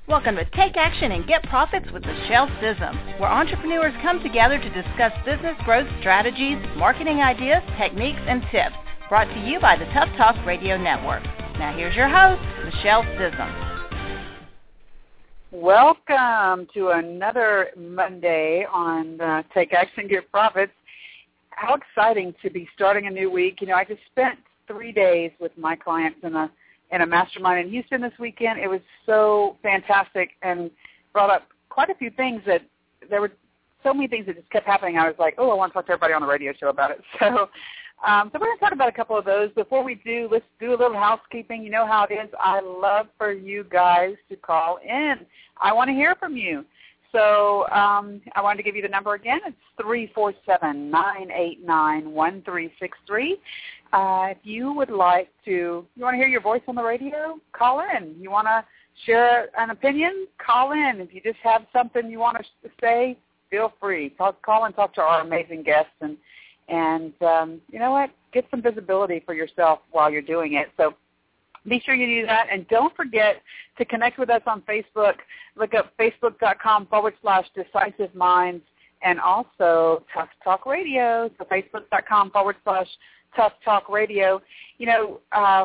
Welcome to Take Action and Get Profits with Michelle Sissom, where entrepreneurs come together to discuss business growth strategies, marketing ideas, techniques, and tips. Brought to you by the Tough Talk Radio Network. Now here's your host, Michelle Sissom. Welcome to another Monday on Take Action, Get Profits. How exciting to be starting a new week. You know, I just spent 3 days with my clients in a mastermind in Houston this weekend. It was so fantastic and brought up quite a few things that there were so many things that just kept happening. I was like, oh, I want to talk to everybody on the radio show about it. So we're going to talk about a couple of those. Before we do, let's do a little housekeeping. You know how it is. I love for you guys to call in. I want to hear from you. So I wanted to give you the number again. It's 347-989-1363. If you would like to, you want to hear your voice on the radio, call in. You want to share an opinion, call in. If you just have something you want to say, feel free. Call and talk to our amazing guests. And you know what? Get some visibility for yourself while you're doing it. So be sure you do that. And don't forget to connect with us on Facebook. Look up facebook.com/Decisive Minds and also Tough Talk Radio. So facebook.com/Tough Talk Radio. You know,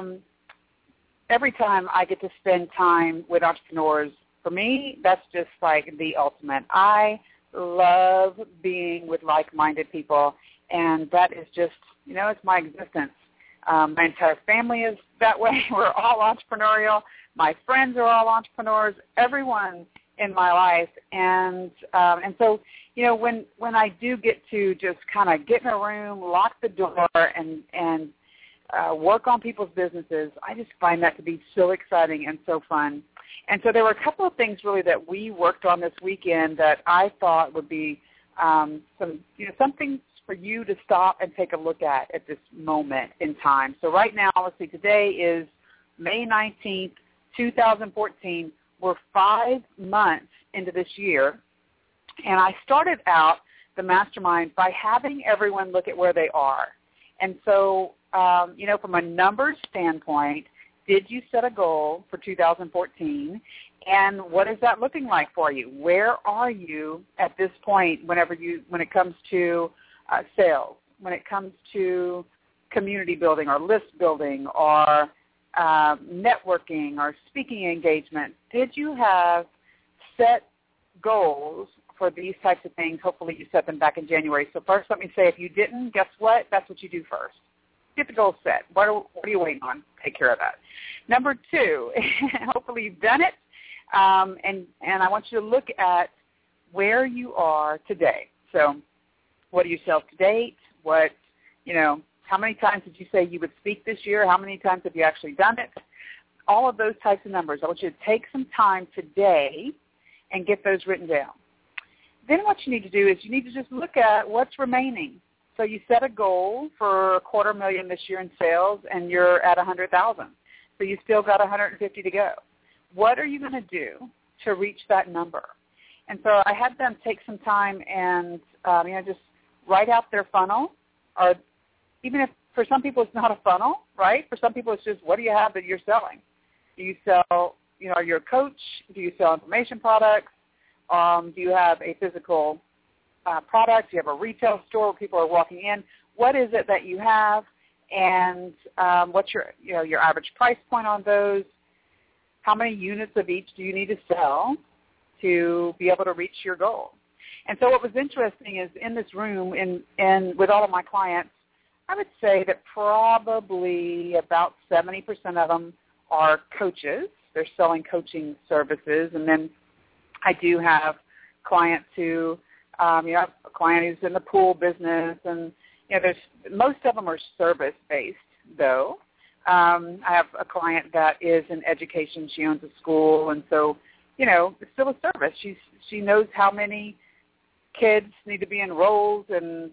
every time I get to spend time with entrepreneurs, for me, that's just like the ultimate. I love being with like-minded people, and that is just, you know, it's my existence. My entire family is that way. We're all entrepreneurial. My friends are all entrepreneurs, everyone in my life. And so, you know, when I do get to just kind of get in a room, lock the door, and work on people's businesses, I just find that to be so exciting and so fun. And so there were a couple of things really that we worked on this weekend that I thought would be something for you to stop and take a look at this moment in time. So right now, let's see, today is May 19th, 2014. We're 5 months into this year, and I started out the mastermind by having everyone look at where they are. And so, you know, from a numbers standpoint, did you set a goal for 2014, and what is that looking like for you? Where are you at this point when it comes to sales, when it comes to community building or list building or networking or speaking engagement? Did you have set goals for these types of things? Hopefully you set them back in January. So first let me say, if you didn't, guess what? That's what you do first. Get the goals set. What are you waiting on? Take care of that. Number 2, hopefully you've done it, and I want you to look at where you are today. So what do you sell to date? What, you know, how many times did you say you would speak this year? How many times have you actually done it? All of those types of numbers. I want you to take some time today and get those written down. Then what you need to do is you need to just look at what's remaining. So you set a goal for $250,000 this year in sales, and you're at $100,000. So you still got $150 to go. What are you going to do to reach that number? And so I had them take some time and just write out their funnel, or even if for some people it's not a funnel, right? For some people it's just, what do you have that you're selling? Do you sell, you know, are you a coach? Do you sell information products? Do you have a physical product? Do you have a retail store where people are walking in? What is it that you have? And what's your average price point on those? How many units of each do you need to sell to be able to reach your goal? And so what was interesting is in this room and with all of my clients, I would say that probably about 70% of them are coaches. They're selling coaching services. And then I do have clients who, I have a client who's in the pool business, and most of them are service-based, though. I have a client that is in education. She owns a school, and so, it's still a service. She knows how many kids need to be enrolled, and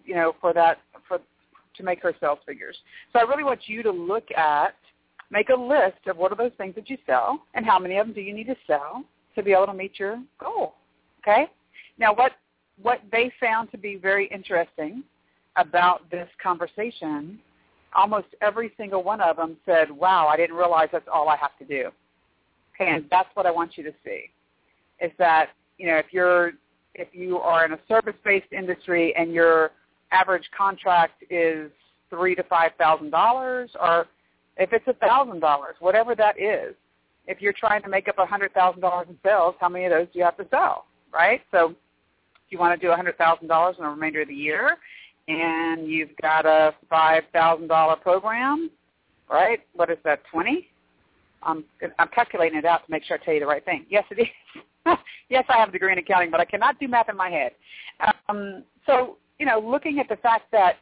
to make her sales figures. So I really want you to look at, make a list of what are those things that you sell, and how many of them do you need to sell to be able to meet your goal. Okay. Now, what they found to be very interesting about this conversation, almost every single one of them said, "Wow, I didn't realize that's all I have to do." Okay, and that's what I want you to see. is that, if you are in a service-based industry and your average contract is $3,000 to $5,000, or if it's $1,000, whatever that is, if you're trying to make up $100,000 in sales, how many of those do you have to sell, right? So if you want to do $100,000 in the remainder of the year and you've got a $5,000 program, right, what is that, 20? I'm calculating it out to make sure I tell you the right thing. Yes, it is. Yes, I have a degree in accounting, but I cannot do math in my head. So, looking at the fact that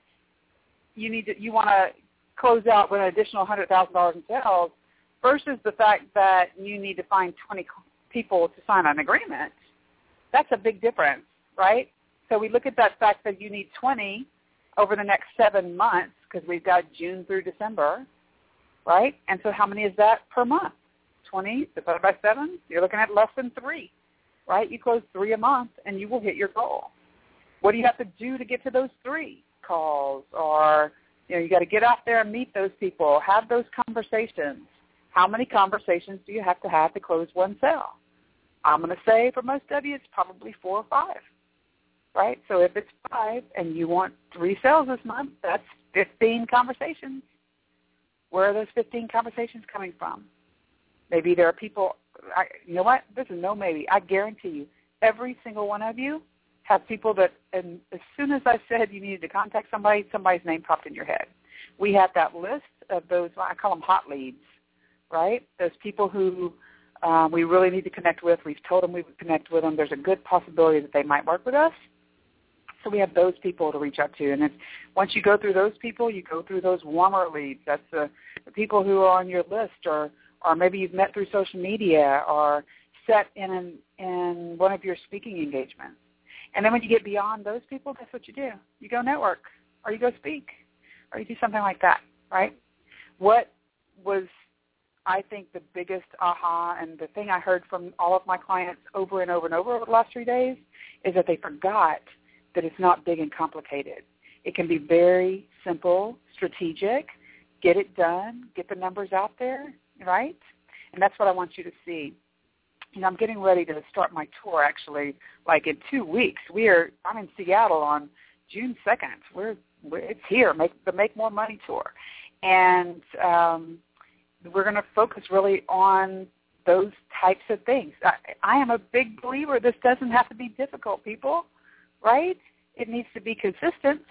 you want to close out with an additional $100,000 in sales versus the fact that you need to find 20 people to sign an agreement, that's a big difference, right? So we look at that fact that you need 20 over the next 7 months because we've got June through December, right? And so how many is that per month? 20 divided by 7, you're looking at less than 3, right? You close 3 a month and you will hit your goal. What do you have to do to get to those 3 calls? Or, you got to get out there and meet those people, have those conversations. How many conversations do you have to close one sale? I'm going to say for most of you it's probably 4 or 5, right? So if it's 5 and you want 3 sales this month, that's 15 conversations. Where are those 15 conversations coming from? Maybe there are people, you know what? This is no maybe. I guarantee you, every single one of you have people that, and as soon as I said you needed to contact somebody, somebody's name popped in your head. We have that list of those, I call them hot leads, right? Those people who we really need to connect with. We've told them we would connect with them. There's a good possibility that they might work with us. So we have those people to reach out to. And once you go through those people, you go through those warmer leads. That's the people who are on your list, or maybe you've met through social media or set in one of your speaking engagements. And then when you get beyond those people, guess what you do? You go network, or you go speak, or you do something like that, right? What was, I think, the biggest aha, and the thing I heard from all of my clients over and over and over the last 3 days is that they forgot that it's not big and complicated. It can be very simple, strategic, get it done, get the numbers out there, right? And that's what I want you to see. I'm getting ready to start my tour, actually, like in 2 weeks. I'm in Seattle on June 2nd. It's here, the Make More Money tour. And we're going to focus really on those types of things. I am a big believer this doesn't have to be difficult, people, right? It needs to be consistent,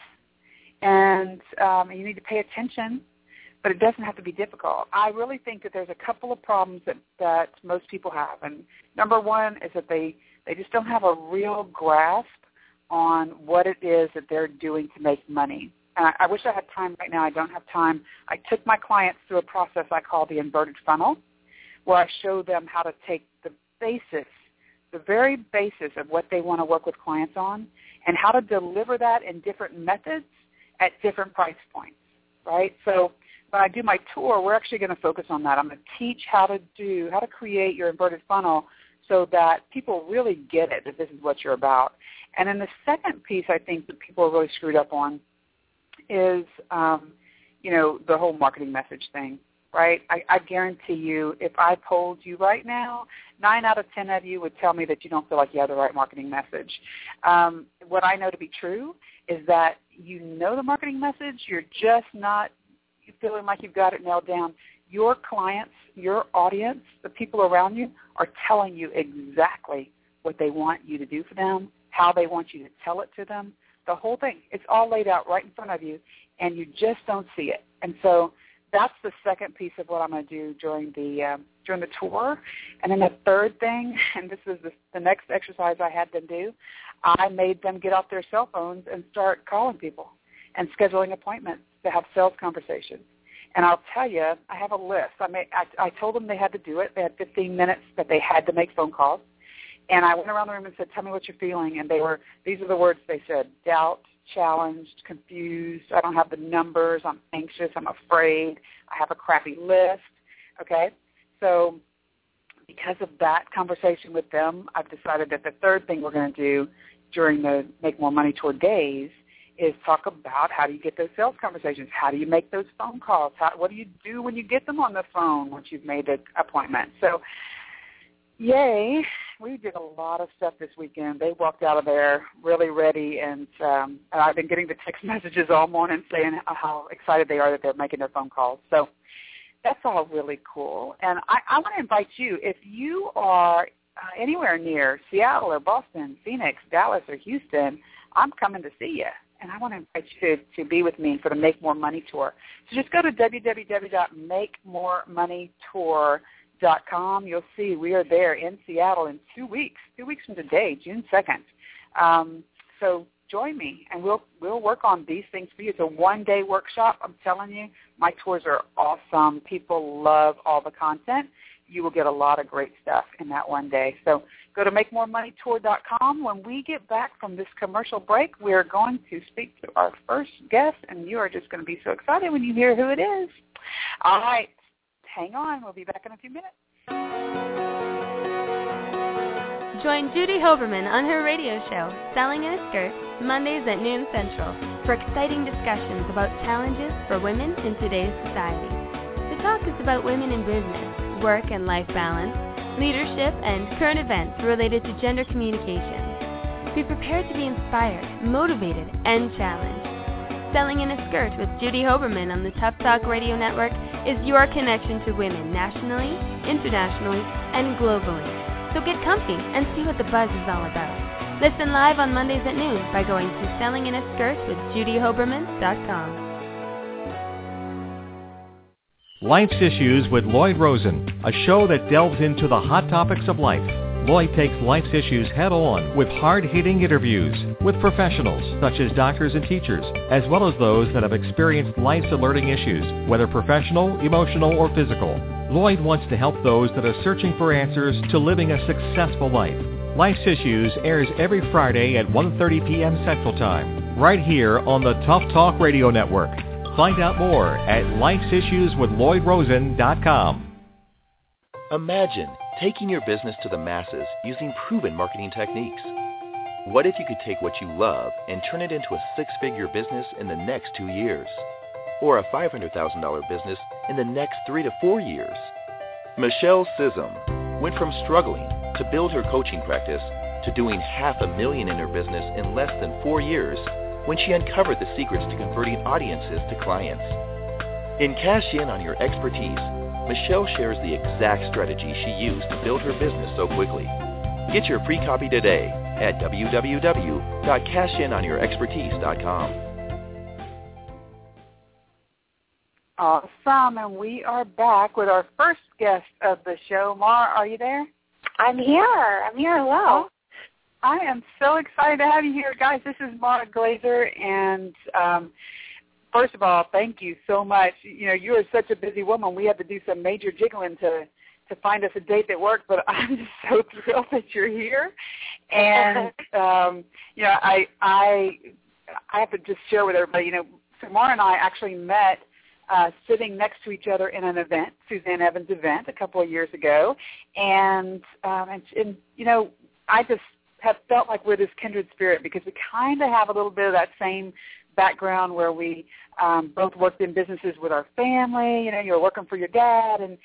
and you need to pay attention, but it doesn't have to be difficult. I really think that there's a couple of problems that most people have. And number one is that they just don't have a real grasp on what it is that they're doing to make money. And I wish I had time right now. I don't have time. I took my clients through a process I call the inverted funnel, where I show them how to take the basics, the very basis of what they want to work with clients on, and how to deliver that in different methods at different price points, right? So when I do my tour, we're actually going to focus on that. I'm going to teach how to create your inverted funnel so that people really get it, that this is what you're about. And then the second piece I think that people are really screwed up on is, the whole marketing message thing, right? I guarantee you, if I polled you right now, 9 out of 10 of you would tell me that you don't feel like you have the right marketing message. What I know to be true is that you know the marketing message, you're just not feeling like you've got it nailed down. Your clients, your audience, the people around you are telling you exactly what they want you to do for them, how they want you to tell it to them, the whole thing. It's all laid out right in front of you, and you just don't see it. And so that's the second piece of what I'm going to do during the tour. And then the third thing, and this is the next exercise I had them do, I made them get off their cell phones and start calling people and scheduling appointments to have sales conversations. And I'll tell you, I have a list. I told them they had to do it. They had 15 minutes that they had to make phone calls. And I went around the room and said, tell me what you're feeling. And these are the words they said: doubt, challenged, confused, I don't have the numbers, I'm anxious, I'm afraid, I have a crappy list, okay? So because of that conversation with them, I've decided that the third thing we're going to do during the Make More Money Tour days is talk about how do you get those sales conversations, how do you make those phone calls, what do you do when you get them on the phone once you've made an appointment. So yay, we did a lot of stuff this weekend. They walked out of there really ready, and I've been getting the text messages all morning saying how excited they are that they're making their phone calls. So that's all really cool. And I want to invite you, if you are anywhere near Seattle or Boston, Phoenix, Dallas, or Houston, I'm coming to see you. And I want to invite you to be with me for the Make More Money Tour. So just go to www.makemoremoneytour.com. You'll see we are there in Seattle in 2 weeks from today, June 2nd. So join me, and we'll work on these things for you. It's a one-day workshop. I'm telling you, my tours are awesome. People love all the content. You will get a lot of great stuff in that one day. So go to MakeMoreMoneyTour.com. When we get back from this commercial break, we are going to speak to our first guest, and you are just going to be so excited when you hear who it is. All right, hang on. We'll be back in a few minutes. Join Judy Hoberman on her radio show, Selling in a Skirt, Mondays at noon Central, for exciting discussions about challenges for women in today's society. The talk is about women in business, work and life balance, leadership, and current events related to gender communication. Be prepared to be inspired, motivated, and challenged. Selling in a Skirt with Judy Hoberman on the Tough Talk Radio Network is your connection to women nationally, internationally, and globally. So get comfy and see what the buzz is all about. Listen live on Mondays at noon by going to sellinginaskirt.com. Life's Issues with Lloyd Rosen, a show that delves into the hot topics of life. Lloyd takes life's issues head-on with hard-hitting interviews with professionals such as doctors and teachers, as well as those that have experienced life's alerting issues, whether professional, emotional, or physical. Lloyd wants to help those that are searching for answers to living a successful life. Life's Issues airs every Friday at 1:30 p.m. Central Time, right here on the Tough Talk Radio Network. Find out more at lifesissueswithlloydrosen.com. Imagine taking your business to the masses using proven marketing techniques. What if you could take what you love and turn it into a six-figure business in the next 2 years? Or a $500,000 business in the next 3 to 4 years? Michelle Sissom went from struggling to build her coaching practice to doing $500,000 in her business in less than 4 years when she uncovered the secrets to converting audiences to clients. In Cash In on Your Expertise, Michelle shares the exact strategy she used to build her business so quickly. Get your free copy today at www.cashinonyourexpertise.com. Awesome, and we are back with our first guest of the show. Mara, are you there? I'm here. Hello. I am so excited to have you here. Guys, this is Mara Glazer, and first of all, thank you so much. You know, you are such a busy woman. We had to do some major jiggling to find us a date that worked, but I'm just so thrilled that you're here. And, you know, I have to just share with everybody, you know, Mara and I actually met sitting next to each other in an event, Suzanne Evans' event, a couple of years ago. And you know, I just have felt like we're this kindred spirit because we kind of have a little bit of that same background where we both worked in businesses with our family. You know, you were working for your dad and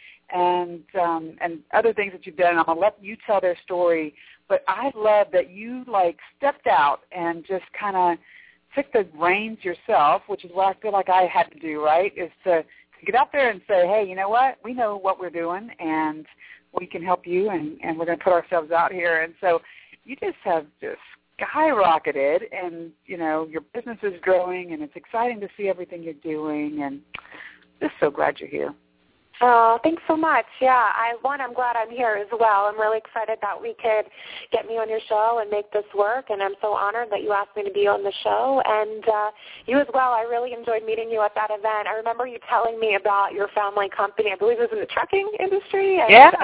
other things that you've done. I'm going to let you tell their story. But I love that you, like, stepped out and just kind of took the reins yourself, which is what I feel like I had to do, right, is to get out there and say, hey, you know what, we know what we're doing, and we can help you, and we're going to put ourselves out here. And so you just have just skyrocketed, and, you know, your business is growing, and it's exciting to see everything you're doing, and just so glad you're here. Oh, thanks so much. Yeah, I'm glad I'm here as well. I'm really excited that we could get me on your show and make this work, and I'm so honored that you asked me to be on the show. And you as well. I really enjoyed meeting you at that event. I remember you telling me about your family company. I believe it was in the trucking industry. And yeah.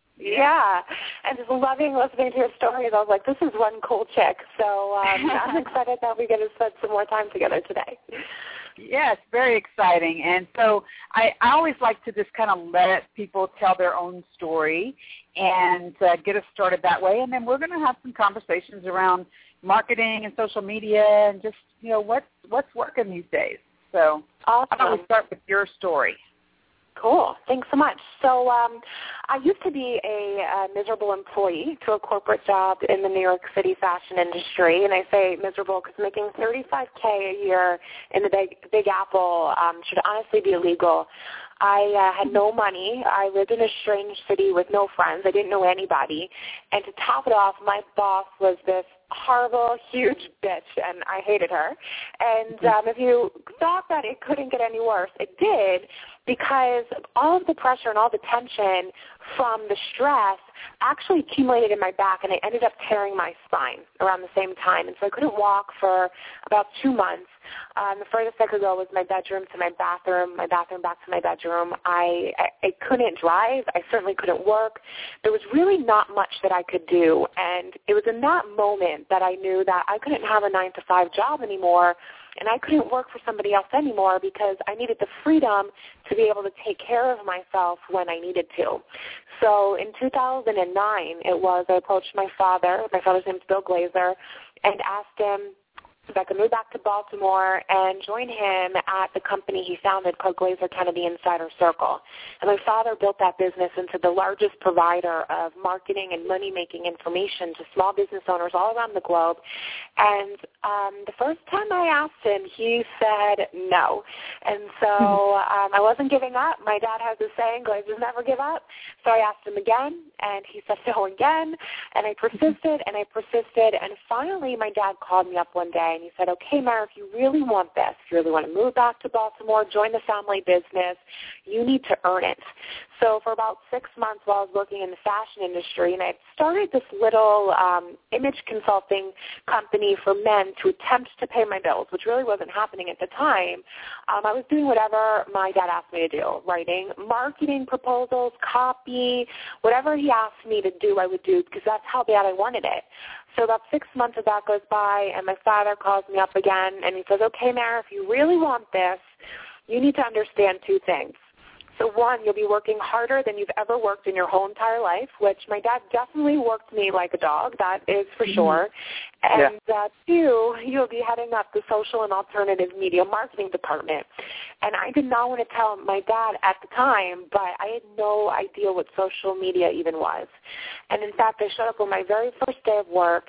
And just loving listening to your stories. I was like, this is one cool chick. So I'm excited that we get to spend some more time together today. Yes, very exciting. And so I always like to just kind of let people tell their own story and get us started that way. And then we're going to have some conversations around marketing and social media and just, you know, what's working these days. So awesome. How about we start with your story? Cool. Thanks so much. So I used to be a miserable employee to a corporate job in the New York City fashion industry, and I say miserable because making $35K a year in the Big Apple should honestly be illegal. I had no money. I lived in a strange city with no friends. I didn't know anybody. And to top it off, my boss was this horrible, huge bitch, and I hated her. And if you thought that it couldn't get any worse, it did, because all of the pressure and all the tension from the stress actually accumulated in my back, and I ended up tearing my spine around the same time. And so I couldn't walk for about 2 months. The furthest I could go was my bedroom to my bathroom back to my bedroom. I couldn't drive. I certainly couldn't work. There was really not much that I could do. And it was in that moment that I knew that I couldn't have a 9-to-5 job anymore, and I couldn't work for somebody else anymore, because I needed the freedom to be able to take care of myself when I needed to. So in 2009, I approached my father. My father's name is Bill Glazer, and asked him if I could move back to Baltimore and join him at the company he founded called Glazer Kennedy Insider Circle. And my father built that business into the largest provider of marketing and money-making information to small business owners all around the globe. And the first time I asked him, he said no. And so I wasn't giving up. My dad has this saying, Glazers never give up. So I asked him again, and he said no again. And I persisted, and finally my dad called me up one day, and he said, okay, Mara, if you really want this, if you really want to move back to Baltimore, join the family business, you need to earn it. So for about 6 months while I was working in the fashion industry, and I had started this little image consulting company for men to attempt to pay my bills, which really wasn't happening at the time. I was doing whatever my dad asked me to do, writing marketing proposals, copy, whatever he asked me to do, I would do, because that's how bad I wanted it. So about 6 months of that goes by, and my father calls me up again, and he says, okay, Mara, if you really want this, you need to understand 2 things. So one, you'll be working harder than you've ever worked in your whole entire life, which my dad definitely worked me like a dog, that is for sure. And 2, you'll be heading up the social and alternative media marketing department. And I did not want to tell my dad at the time, but I had no idea what social media even was. And in fact, I showed up on my very first day of work,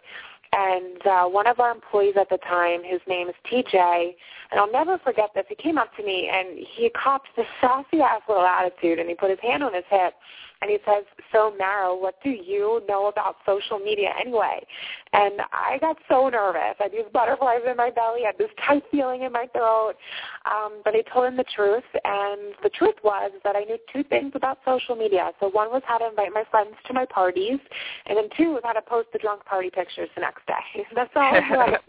and one of our employees at the time, his name is TJ, and I'll never forget this. He came up to me, and he copped this sassy-ass little attitude, and he put his hand on his hip, and he says, so, Mara, what do you know about social media anyway? And I got so nervous. I had these butterflies in my belly. I had this tight feeling in my throat. But I told him the truth, and the truth was that I knew 2 things about social media. So one was how to invite my friends to my parties, and then 2 was how to post the drunk party pictures the next day. That's all I knew how to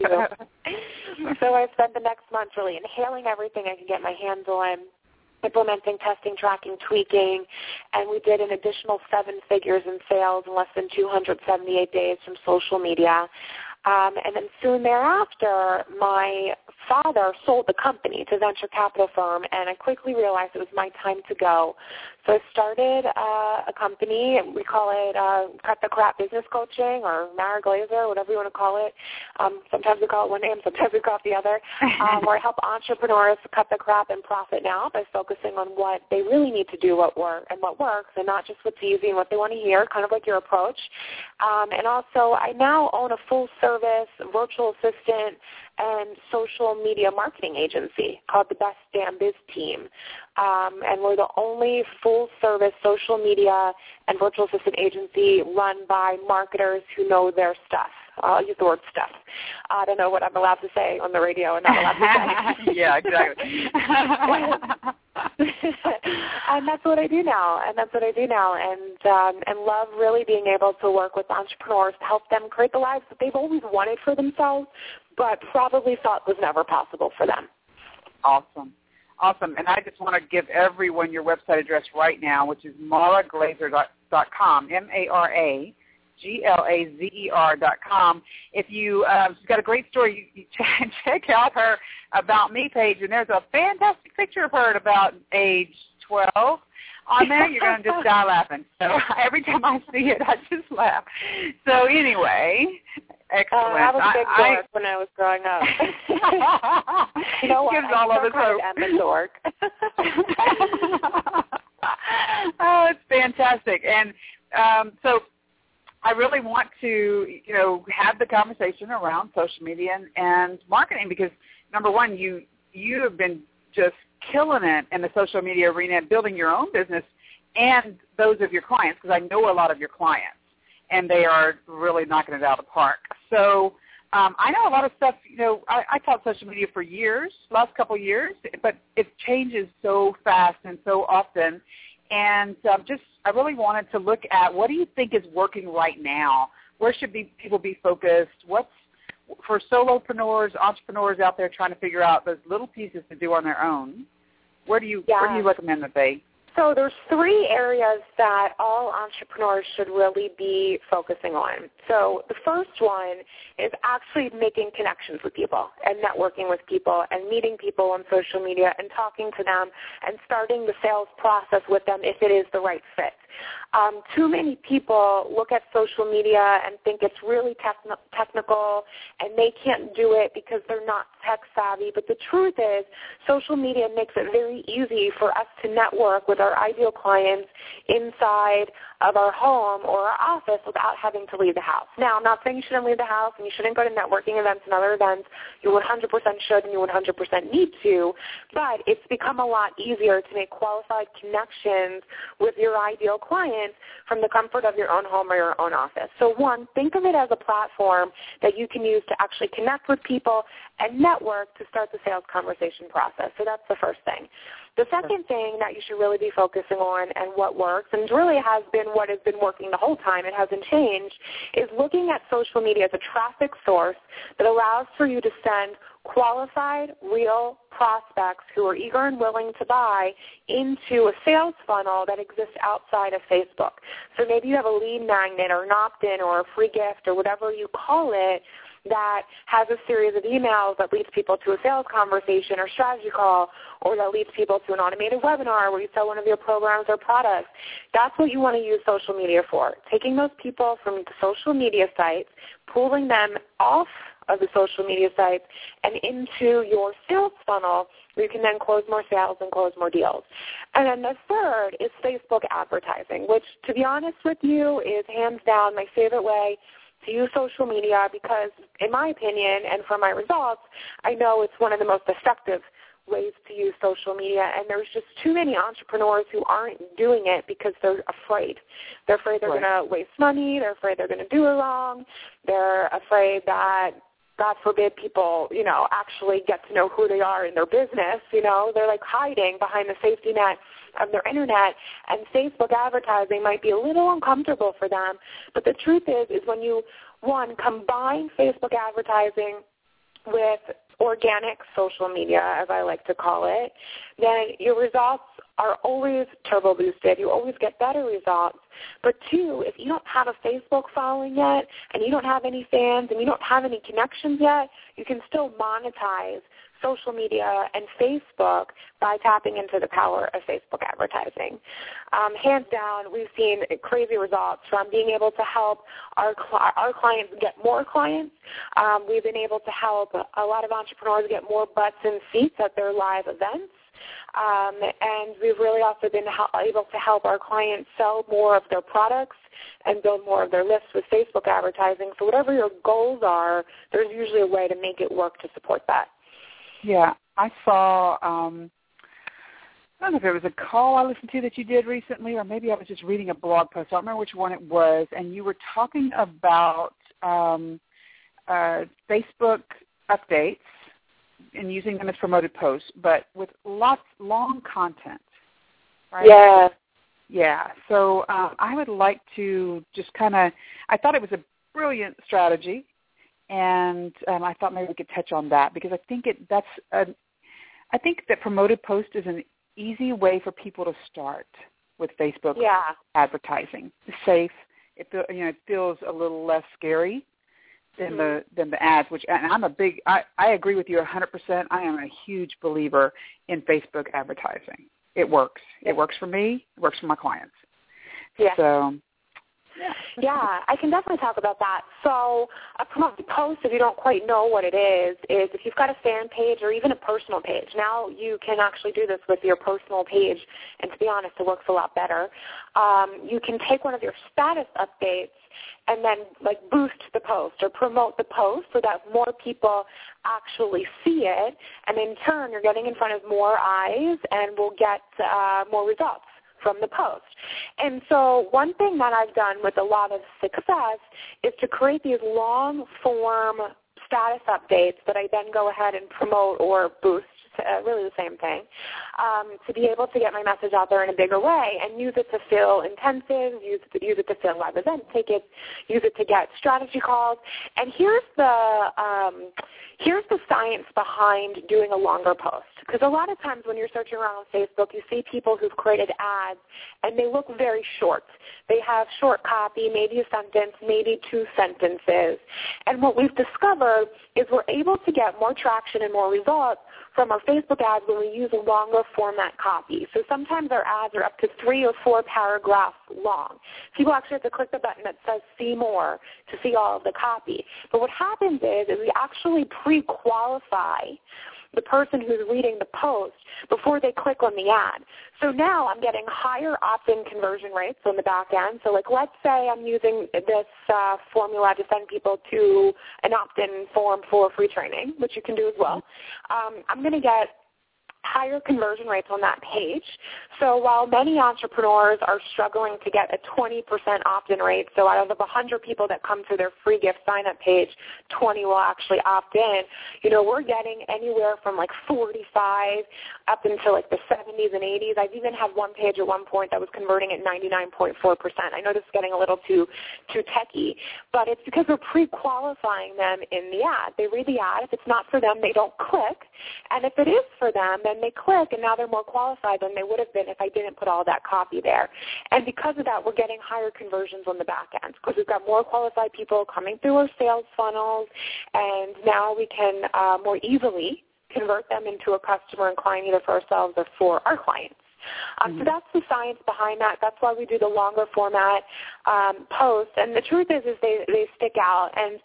do. So I spent the next month really inhaling everything I could get my hands on, implementing, testing, tracking, tweaking, and we did an additional 7 figures in sales in less than 278 days from social media. And then soon thereafter, my father sold the company to a venture capital firm, and I quickly realized it was my time to go. So I started a company. We call it Cut the Crap Business Coaching, or Mara Glazer, whatever you want to call it. Sometimes we call it one name, sometimes we call it the other, where I help entrepreneurs cut the crap and profit now by focusing on what they really need to do, what works, and not just what's easy and what they want to hear, kind of like your approach. And also, I now own a full-service virtual assistant and social media marketing agency called the Best Damn Biz Team. And we're the only full-service social media and virtual assistant agency run by marketers who know their stuff. I'll use the word stuff. I don't know what I'm allowed to say on the radio and not allowed to say. Yeah, exactly. And that's what I do now. And love really being able to work with entrepreneurs to help them create the lives that they've always wanted for themselves, but probably thought was never possible for them. Awesome. And I just want to give everyone your website address right now, which is maraglazer.com, MARAGLAZER.com. If she's got a great story, you check out her About Me page, and there's a fantastic picture of her at about age 12 on there. You're going to just die laughing. So every time I see it, I just laugh. So anyway, excellent. I was a big dork when I was growing up. You know what? Gives all of us hope. I'm a dork. Oh, it's fantastic. And so I really want to, have the conversation around social media and marketing because, number one, you have been just killing it in the social media arena, building your own business and those of your clients, because I know a lot of your clients, and they are really knocking it out of the park. So I know a lot of stuff. I taught social media for years, last couple of years, but it changes so fast and so often. And I really wanted to look at what do you think is working right now? Where should people be focused? What's for solopreneurs, entrepreneurs out there trying to figure out those little pieces to do on their own? Where do you recommend that they? So there's 3 areas that all entrepreneurs should really be focusing on. So the first one is actually making connections with people and networking with people and meeting people on social media and talking to them and starting the sales process with them if it is the right fit. Too many people look at social media and think it's really technical and they can't do it because they're not tech savvy. But the truth is social media makes it very easy for us to network with our ideal clients inside of our home or our office without having to leave the house. Now, I'm not saying you shouldn't leave the house and you shouldn't go to networking events and other events. You 100% should and you 100% need to, but it's become a lot easier to make qualified connections with your ideal clients from the comfort of your own home or your own office. So one, think of it as a platform that you can use to actually connect with people and network to start the sales conversation process. So that's the first thing. The second thing that you should really be focusing on and what works, and really has been what has been working the whole time, it hasn't changed, is looking at social media as a traffic source that allows for you to send qualified, real prospects who are eager and willing to buy into a sales funnel that exists outside of Facebook. So maybe you have a lead magnet or an opt-in or a free gift or whatever you call it that has a series of emails that leads people to a sales conversation or strategy call, or that leads people to an automated webinar where you sell one of your programs or products. That's what you want to use social media for, taking those people from the social media sites, pulling them off of the social media sites and into your sales funnel where you can then close more sales and close more deals. And then the third is Facebook advertising, which, to be honest with you, is hands down my favorite way to use social media because, in my opinion and from my results, I know it's one of the most effective ways to use social media, and there's just too many entrepreneurs who aren't doing it because they're afraid. They're afraid they're going to waste money. They're afraid they're going to do it wrong. They're afraid that, God forbid, people, actually get to know who they are in their business. They're like hiding behind the safety net of their internet, and Facebook advertising might be a little uncomfortable for them. But the truth is when you, one, combine Facebook advertising with organic social media, as I like to call it, then your results are always turbo boosted. You always get better results. But two, if you don't have a Facebook following yet and you don't have any fans and you don't have any connections yet, you can still monetize social media and Facebook by tapping into the power of Facebook advertising. Hands down, we've seen crazy results from being able to help our clients get more clients. We've been able to help a lot of entrepreneurs get more butts and seats at their live events. And we've really also been able to help our clients sell more of their products and build more of their lists with Facebook advertising. So whatever your goals are, there's usually a way to make it work to support that. Yeah, I saw, I don't know if it was a call I listened to that you did recently, or maybe I was just reading a blog post. I don't remember which one it was, and you were talking about Facebook updates and using them as promoted posts, but with long content, right? Yeah. Yeah, so I would like to just I thought it was a brilliant strategy, and I thought maybe we could touch on that because I think I think that promoted post is an easy way for people to start with Facebook advertising. It's safe. It feels a little less scary than the ads. And I agree with you 100%. I am a huge believer in Facebook advertising. It works. It works for me. It works for my clients. Yeah. So Yeah, I can definitely talk about that. So a promoted post, if you don't quite know what it is if you've got a fan page or even a personal page. Now you can actually do this with your personal page, and to be honest, it works a lot better. You can take one of your status updates and then boost the post or promote the post so that more people actually see it, and in turn you're getting in front of more eyes and will get more results from the post. And so one thing that I've done with a lot of success is to create these long-form status updates that I then go ahead and promote or boost, really the same thing, to be able to get my message out there in a bigger way and use it to fill intensives, use it to fill live event tickets, use it to get strategy calls. And here's the science behind doing a longer post. Because a lot of times when you're searching around on Facebook, you see people who've created ads, and they look very short. They have short copy, maybe a sentence, maybe 2 sentences. And what we've discovered is we're able to get more traction and more results from our Facebook ads when we use a longer format copy. So sometimes our ads are up to 3 or 4 paragraphs long. People actually have to click the button that says see more to see all of the copy. But what happens is we actually pre-qualify the person who's reading the post before they click on the ad. So now I'm getting higher opt-in conversion rates on the back end. So let's say I'm using this formula to send people to an opt-in form for free training, which you can do as well. I'm going to get higher conversion rates on that page. So while many entrepreneurs are struggling to get a 20% opt-in rate, so out of 100 people that come to their free gift sign-up page, 20 will actually opt in, we're getting anywhere from 45 up into the 70s and 80s. I've even had one page at one point that was converting at 99.4%. I know this is getting a little too techy, but it's because we're pre-qualifying them in the ad. They read the ad. If it's not for them, they don't click. And if it is for them, then they click, and now they're more qualified than they would have been if I didn't put all that copy there. And because of that, we're getting higher conversions on the back end because we've got more qualified people coming through our sales funnels, and now we can more easily convert them into a customer and client either for ourselves or for our clients. So that's the science behind that. That's why we do the longer format posts. And the truth is they stick out. And,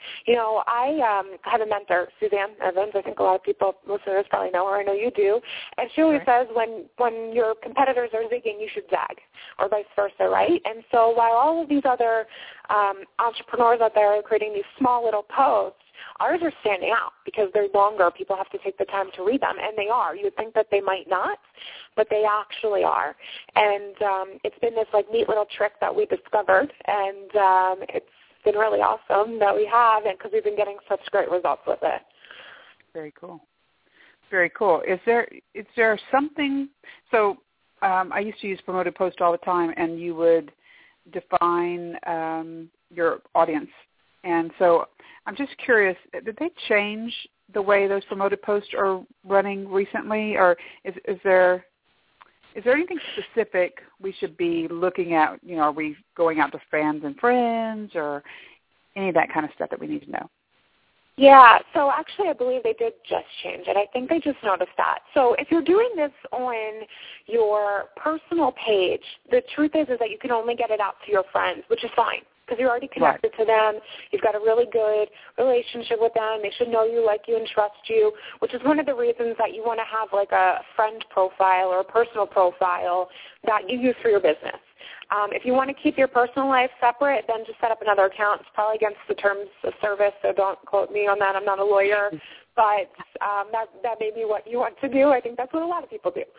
I have a mentor, Suzanne Evans. I think a lot of people, listeners probably know her. I know you do. And she always says when your competitors are zigging, you should zag, or vice versa, right? And so while all of these other entrepreneurs out there are creating these small little posts, ours are standing out because they're longer. People have to take the time to read them, and they are. You would think that they might not, but they actually are. And it's been this neat little trick that we discovered, and it's been really awesome that we have, and because we've been getting such great results with it. Very cool. Very cool. Is there something? So I used to use promoted post all the time, and you would define your audience. And so I'm just curious, did they change the way those promoted posts are running recently, or is there anything specific we should be looking at? Are we going out to fans and friends, or any of that kind of stuff that we need to know? Yeah, so actually I believe they did just change it. I think they just noticed that. So if you're doing this on your personal page, the truth is that you can only get it out to your friends, which is fine. Because you're already connected to them. You've got a really good relationship with them. They should know you, like you, and trust you, which is one of the reasons that you want to have a friend profile or a personal profile that you use for your business. If you want to keep your personal life separate, then just set up another account. It's probably against the terms of service, so don't quote me on that. I'm not a lawyer. But that may be what you want to do. I think that's what a lot of people do.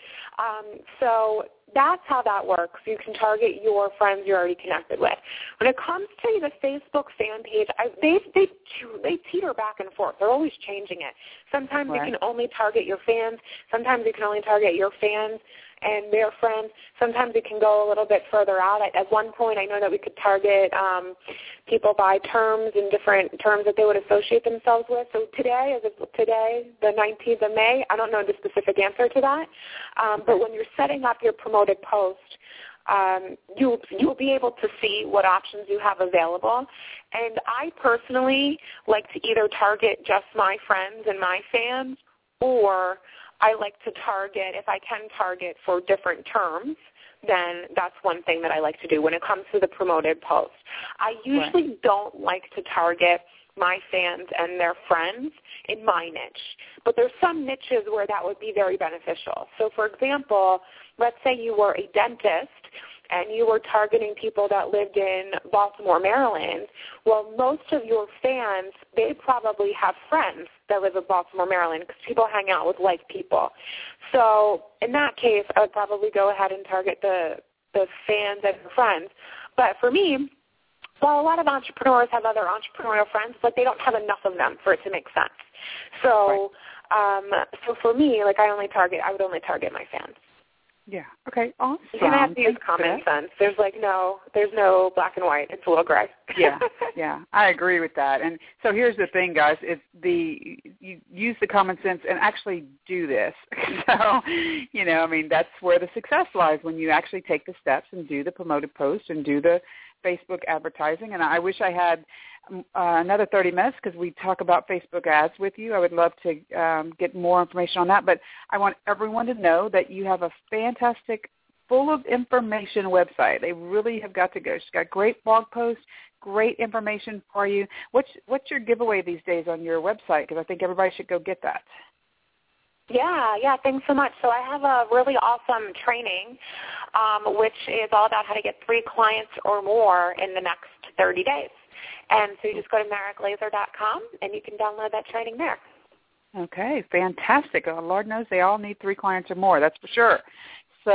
So that's how that works. You can target your friends you're already connected with. When it comes to the Facebook fan page, they teeter back and forth. They're always changing it. Sometimes you can only target your fans. Sometimes you can only target your fans and their friends. Sometimes it can go a little bit further out. At one point, I know that we could target people by terms and different terms that they would associate themselves with. So today, the 19th of May, I don't know the specific answer to that. But when you're setting up your promoted post, you'll be able to see what options you have available. And I personally like to either target just my friends and my fans, or I like to target, if I can target for different terms. then that's one thing that I like to do when it comes to the promoted post. I usually don't like to target my fans and their friends in my niche, but there's some niches where that would be very beneficial. So, for example, let's say you were a dentist and you were targeting people that lived in Baltimore, Maryland. Well, most of your fans, they probably have friends that live in Baltimore, Maryland, because people hang out with like people. So in that case, I would probably go ahead and target the fans and friends. But for me, while a lot of entrepreneurs have other entrepreneurial friends, like they don't have enough of them for it to make sense. So, so for me, like I would only target my fans. Yeah. Okay. Awesome. You kind of have to use common sense. There's no black and white. It's a little gray. Yeah. I agree with that. And so here's the thing, guys. You use the common sense and actually do this. So, that's where the success lies, when you actually take the steps and do the promoted post and do the Facebook advertising. And I wish I had another 30 minutes because we talk about Facebook ads with you. I would love to get more information on that. But I want everyone to know that you have a fantastic, full of information website. They really have got to go. She's got great blog posts, great information for you. What's your giveaway these days on your website? Because I think everybody should go get that. Yeah, thanks so much. So I have a really awesome training, which is all about how to get 3 clients or more in the next 30 days. And so you just go to MerrickLaser.com, and you can download that training there. Okay, fantastic. Oh, Lord knows they all need 3 clients or more, that's for sure. So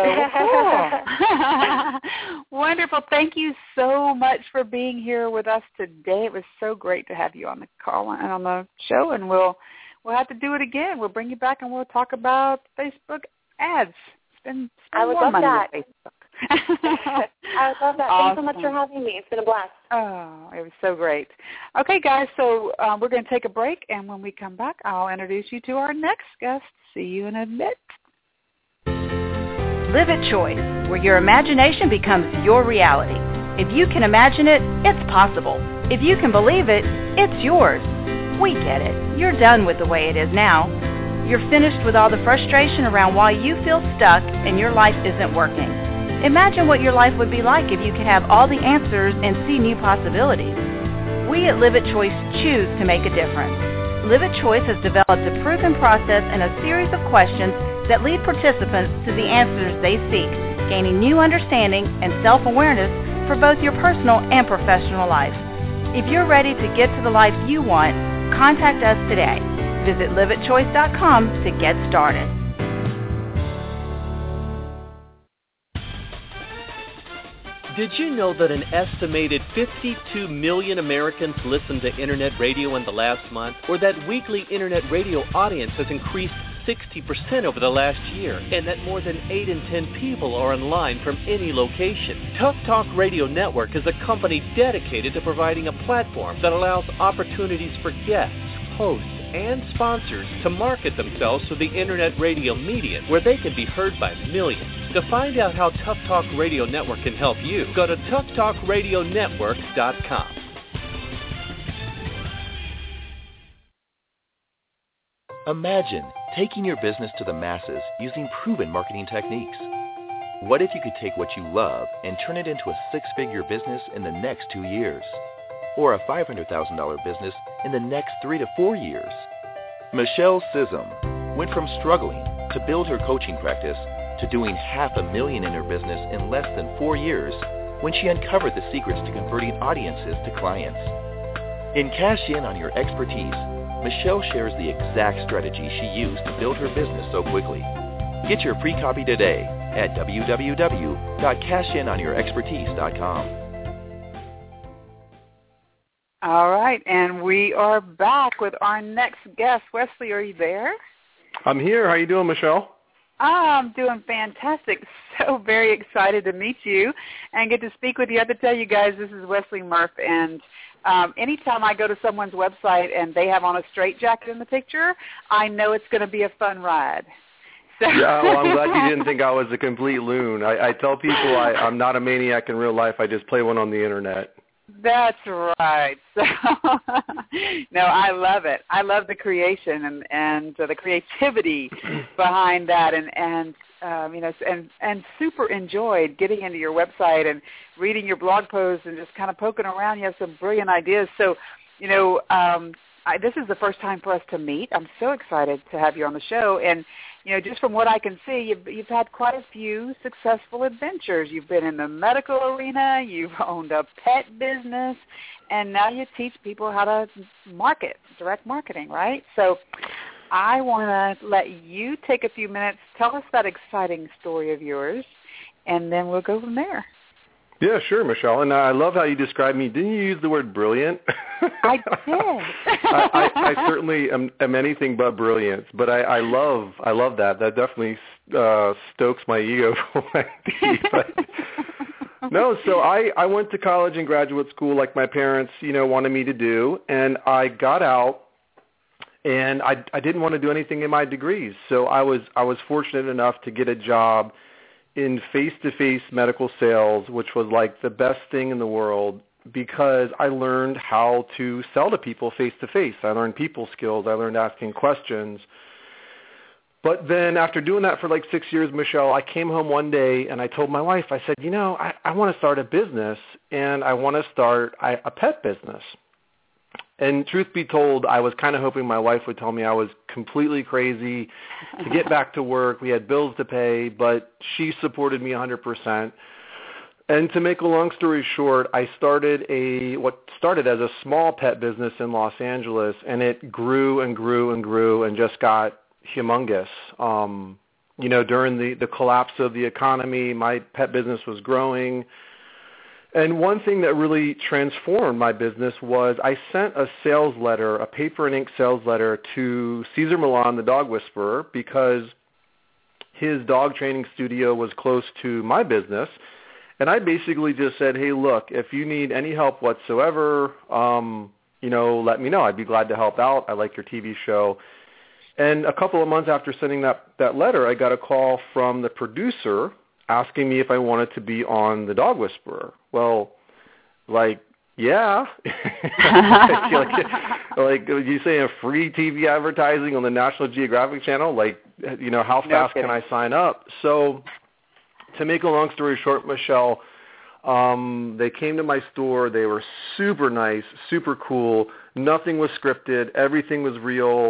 cool. Wonderful. Thank you so much for being here with us today. It was so great to have you on the call and on the show, and we'll have to do it again. We'll bring you back, and we'll talk about Facebook ads. Spend more money on Facebook. I would love that. Awesome. Thanks so much for having me. It's been a blast. Oh, it was so great. Okay, guys, so we're going to take a break, and when we come back, I'll introduce you to our next guest. See you in a bit. Live at Choice, where your imagination becomes your reality. If you can imagine it, it's possible. If you can believe it, it's yours. We get it. You're done with the way it is now. You're finished with all the frustration around why you feel stuck and your life isn't working. Imagine what your life would be like if you could have all the answers and see new possibilities. We at Live at Choice choose to make a difference. Live at Choice has developed a proven process and a series of questions that lead participants to the answers they seek, gaining new understanding and self-awareness for both your personal and professional life. If you're ready to get to the life you want, contact us today. Visit liveatchoice.com to get started. Did you know that an estimated 52 million Americans listened to Internet radio in the last month? Or that weekly Internet radio audience has increased 60% over the last year, and that more than 8 in 10 people are online from any location? Tough Talk Radio Network is a company dedicated to providing a platform that allows opportunities for guests, hosts, and sponsors to market themselves to the Internet radio medium, where they can be heard by millions. To find out how Tough Talk Radio Network can help you, go to toughtalkradionetwork.com. Imagine taking your business to the masses using proven marketing techniques. What if you could take what you love and turn it into a 6-figure business in the next 2 years? Or a $500,000 business in the next 3 to 4 years? Michelle Sissom went from struggling to build her coaching practice to doing $500,000 in her business in less than 4 years when she uncovered the secrets to converting audiences to clients. In Cash In on Your Expertise, Michelle shares the exact strategy she used to build her business so quickly. Get your free copy today at www.cashinonyourexpertise.com. All right, and we are back with our next guest. Wesley, are you there? I'm here. How you doing, Michelle? I'm doing fantastic. So very excited to meet you and get to speak with you. I have to tell you guys, this is Wesley Murph, and anytime I go to someone's website and they have on a straitjacket in the picture, I know it's going to be a fun ride. So. Yeah, well, I'm glad you didn't think I was a complete loon. I tell people I'm not a maniac in real life. I just play one on the Internet. That's right. So, no, I love it. I love the creation and the creativity behind that. And and super enjoyed getting into your website and reading your blog posts and just kind of poking around. You have some brilliant ideas. So, this is the first time for us to meet. I'm so excited to have you on the show. And, just from what I can see, you've had quite a few successful adventures. You've been in the medical arena. You've owned a pet business. And now you teach people how to market, direct marketing, right? So I want to let you take a few minutes. Tell us that exciting story of yours, and then we'll go from there. Yeah, sure, Michelle. And I love how you described me. Didn't you use the word brilliant? I did. I certainly am anything but brilliant, but I love that. That definitely stokes my ego for No, so I went to college and graduate school like my parents, wanted me to do, and I got out, and I didn't want to do anything in my degrees. So I was fortunate enough to get a job in face-to-face medical sales, which was like the best thing in the world because I learned how to sell to people face-to-face. I learned people skills. I learned asking questions. But then after doing that for like 6 years, Michelle, I came home one day and I told my wife, I said, I want to start a business, and I want to start a pet business. And truth be told, I was kind of hoping my wife would tell me I was completely crazy to get back to work. We had bills to pay, but she supported me 100%. And to make a long story short, I started what started as a small pet business in Los Angeles, and it grew and grew and grew and just got humongous. During the collapse of the economy, my pet business was growing. And one thing that really transformed my business was I sent a sales letter, a paper and ink sales letter to Cesar Millan, the dog whisperer, because his dog training studio was close to my business. And I basically just said, hey, look, if you need any help whatsoever, let me know. I'd be glad to help out. I like your TV show. And a couple of months after sending that letter, I got a call from the producer asking me if I wanted to be on The Dog Whisperer. Well, yeah. like you say, a free TV advertising on the National Geographic Channel? How fast can I sign up? So to make a long story short, Michelle, they came to my store. They were super nice, super cool. Nothing was scripted. Everything was real.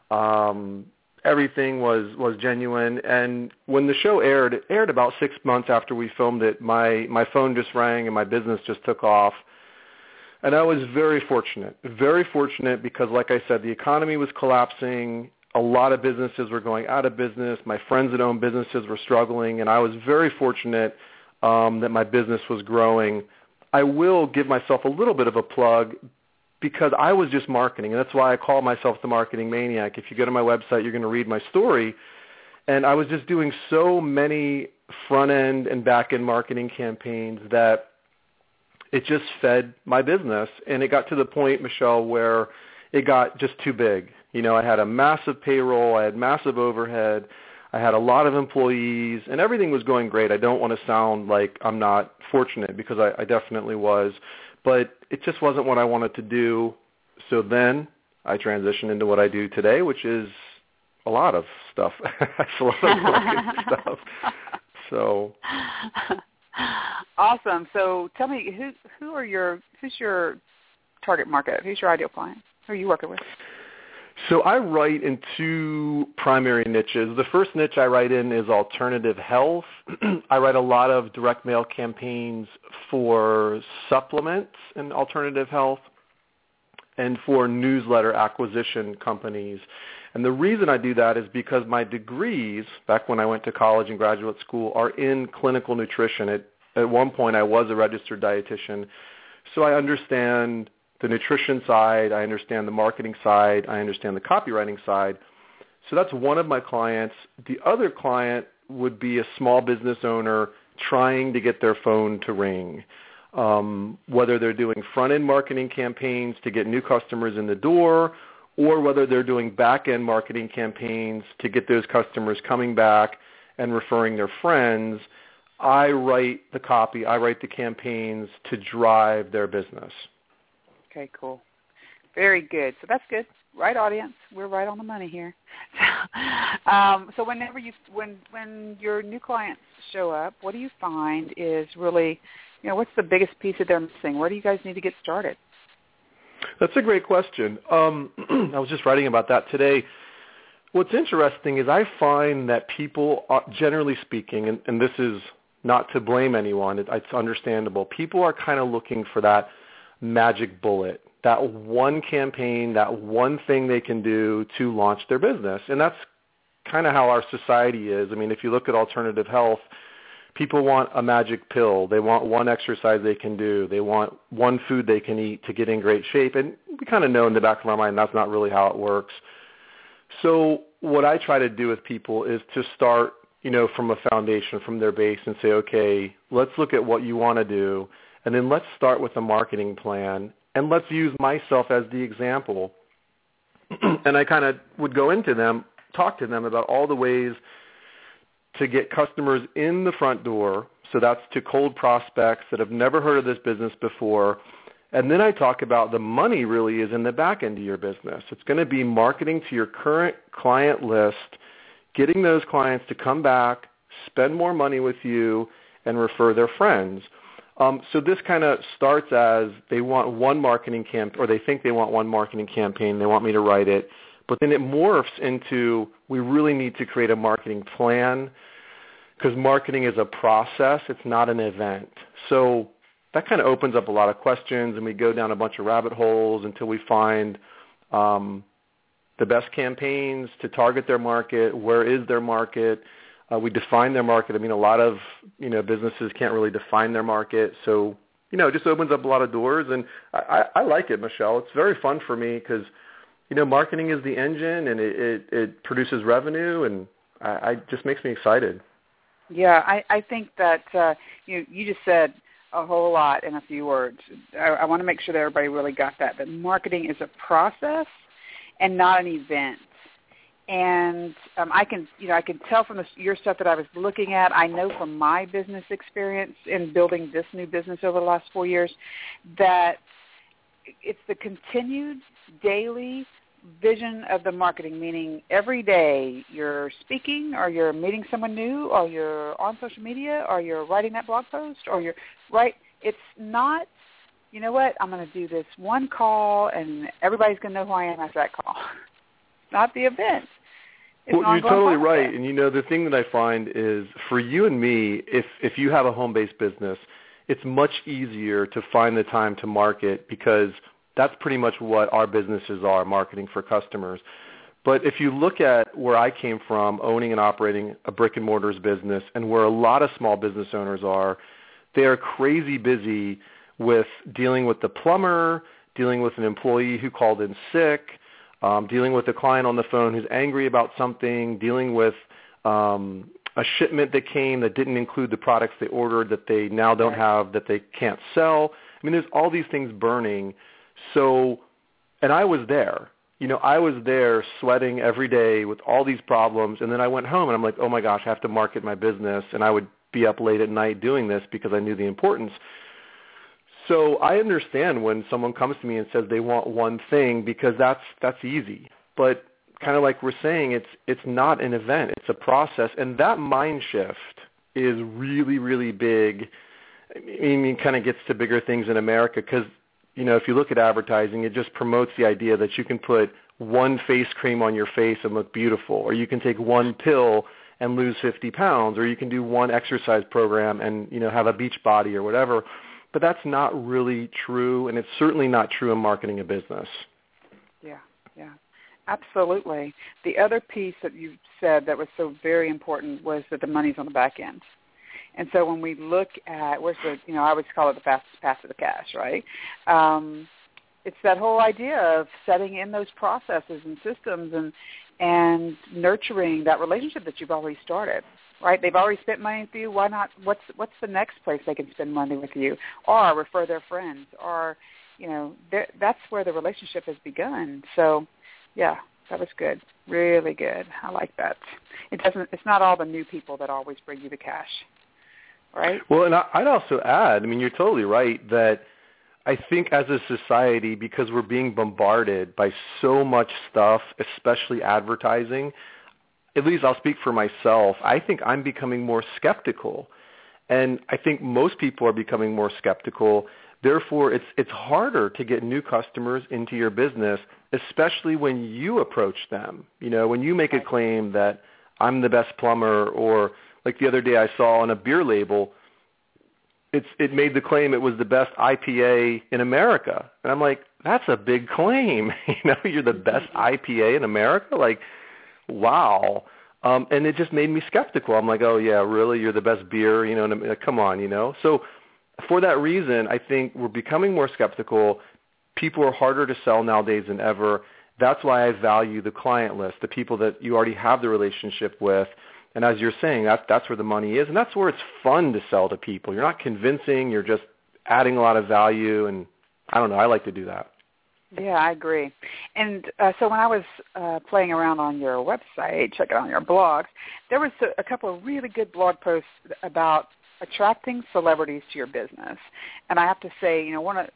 Everything was genuine. And when the show aired, it aired about 6 months after we filmed it. My phone just rang and my business just took off. And I was very fortunate because, like I said, the economy was collapsing. A lot of businesses were going out of business. My friends that owned businesses were struggling, and I was very fortunate that my business was growing. I will give myself a little bit of a plug because I was just marketing, and that's why I call myself the marketing maniac. If you go to my website, you're going to read my story. And I was just doing so many front-end and back-end marketing campaigns that it just fed my business. And it got to the point, Michelle, where it got just too big. I had a massive payroll. I had massive overhead. I had a lot of employees, and everything was going great. I don't want to sound like I'm not fortunate because I definitely was. But it just wasn't what I wanted to do. So then I transitioned into what I do today, which is a lot of stuff. It's a lot of marketing stuff. So awesome. So tell me, who's your target market? Who's your ideal client? Who are you working with? So I write in two primary niches. The first niche I write in is alternative health. I write a lot of direct mail campaigns for supplements in alternative health and for newsletter acquisition companies. And the reason I do that is because my degrees, back when I went to college and graduate school, are in clinical nutrition. At one point I was a registered dietitian, so I understand the nutrition side, I understand the marketing side, I understand the copywriting side. So that's one of my clients. The other client would be a small business owner trying to get their phone to ring, whether they're doing front-end marketing campaigns to get new customers in the door, or whether they're doing back-end marketing campaigns to get those customers coming back and referring their friends. I write the copy, I write the campaigns to drive their business. Okay, cool. Very good. So that's good. Right, audience. We're right on the money here. So whenever when your new clients show up, what do you find is really, what's the biggest piece that they're missing? Where do you guys need to get started? That's a great question. I was just writing about that today. What's interesting is I find that people, generally speaking, and this is not to blame anyone, it's understandable, people are kind of looking for that magic bullet, that one campaign, that one thing they can do to launch their business. And that's kind of how our society is. I mean, if you look at alternative health, people want a magic pill. They want one exercise they can do. They want one food they can eat to get in great shape. And we kind of know in the back of our mind that's not really how it works. So what I try to do with people is to start, from a foundation, from their base, and say, okay, let's look at what you want to do, and then let's start with a marketing plan, and let's use myself as the example. And I kind of would go into them, talk to them about all the ways to get customers in the front door. So that's to cold prospects that have never heard of this business before. And then I talk about the money really is in the back end of your business. It's going to be marketing to your current client list, getting those clients to come back, spend more money with you, and refer their friends. So this kind of starts as they want one marketing campaign, or they think they want one marketing campaign. They want me to write it. But then it morphs into we really need to create a marketing plan because marketing is a process. It's not an event. So that kind of opens up a lot of questions, and we go down a bunch of rabbit holes until we find the best campaigns to target their market. Where is their market? We define their market. I mean, a lot of businesses can't really define their market, so it just opens up a lot of doors. And I like it, Michelle. It's very fun for me because marketing is the engine, and it produces revenue, and it just makes me excited. Yeah, I think that you just said a whole lot in a few words. I want to make sure that everybody really got that marketing is a process and not an event. And I can tell from your stuff that I was looking at, I know from my business experience in building this new business over the last 4 years, that it's the continued daily vision of the marketing, meaning every day you're speaking or you're meeting someone new or you're on social media or you're writing that blog post or you're right. It's not, you know what, I'm going to do this one call and everybody's going to know who I am after that call. Not the event. It's well, you're totally right. And, the thing that I find is for you and me, if you have a home-based business, it's much easier to find the time to market because that's pretty much what our businesses are, marketing for customers. But if you look at where I came from, owning and operating a brick-and-mortars business, and where a lot of small business owners are, they are crazy busy with dealing with the plumber, dealing with an employee who called in sick, dealing with a client on the phone who's angry about something, dealing with a shipment that came that didn't include the products they ordered that they now don't have, that they can't sell. I mean, there's all these things burning. So, and I was there. I was there sweating every day with all these problems, and then I went home and I'm like, oh my gosh, I have to market my business, and I would be up late at night doing this because I knew the importance. So I understand when someone comes to me and says they want one thing because that's easy. But kind of like we're saying, it's not an event. It's a process. And that mind shift is really, really big. I mean, it kind of gets to bigger things in America because, if you look at advertising, it just promotes the idea that you can put one face cream on your face and look beautiful, or you can take one pill and lose 50 pounds, or you can do one exercise program and, have a beach body or whatever. But that's not really true, and it's certainly not true in marketing a business. Yeah, absolutely. The other piece that you said that was so very important was that the money's on the back end. And so when we look at, where's the, I would call it the fastest path to the cash, right? It's that whole idea of setting in those processes and systems and nurturing that relationship that you've already started. Right, they've already spent money with you. Why not? What's the next place they can spend money with you, or refer their friends, or that's where the relationship has begun. So, yeah, that was good, really good. I like that. It's not all the new people that always bring you the cash, right? Well, and I'd also add, I mean, you're totally right that I think as a society, because we're being bombarded by so much stuff, especially advertising, at least I'll speak for myself, I think I'm becoming more skeptical. And I think most people are becoming more skeptical. Therefore, it's harder to get new customers into your business, especially when you approach them. You know, when you make a claim that I'm the best plumber, or like the other day I saw on a beer label, it made the claim it was the best IPA in America. And I'm like, that's a big claim. You know, you're the best IPA in America? Like, wow. And it just made me skeptical. I'm like, oh, yeah, really? You're the best beer? You know, come on, you know. So for that reason, I think we're becoming more skeptical. People are harder to sell nowadays than ever. That's why I value the client list, the people that you already have the relationship with. And as you're saying, that's where the money is, and that's where it's fun to sell to people. You're not convincing. You're just adding a lot of value, and I don't know. I like to do that. Yeah, I agree. And so when I was playing around on your website, checking on your blogs, there was a couple of really good blog posts about attracting celebrities to your business. And I have to say, you know,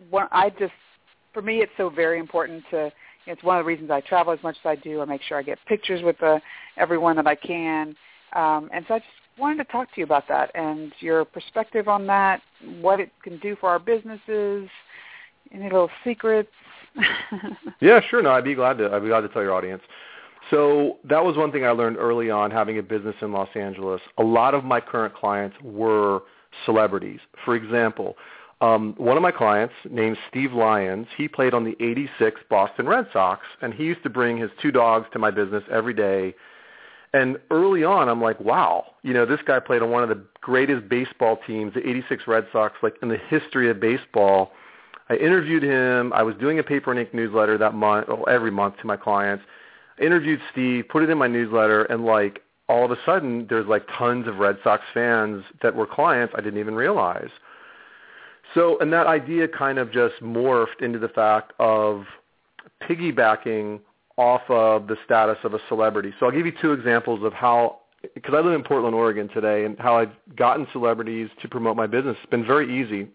for me, it's so very important to. It's one of the reasons I travel as much as I do. I make sure I get pictures with everyone that I can. And so I just wanted to talk to you about that and your perspective on that, what it can do for our businesses, any little secrets. Yeah, sure. No, I'd be glad to tell your audience. So that was one thing I learned early on having a business in Los Angeles. A lot of my current clients were celebrities. For example, one of my clients named Steve Lyons, he played on the 86 Boston Red Sox, and he used to bring his 2 dogs to my business every day. And early on, I'm like, wow, you know, this guy played on one of the greatest baseball teams, the 86 Red Sox, like in the history of baseball. I interviewed him. I was doing a paper and ink newsletter that month, every month to my clients. I interviewed Steve, put it in my newsletter, and like all of a sudden, there's like tons of Red Sox fans that were clients I didn't even realize. So, and that idea kind of just morphed into the fact of piggybacking off of the status of a celebrity. So I'll give you 2 examples of how, because I live in Portland, Oregon today, and how I've gotten celebrities to promote my business. It's been very easy.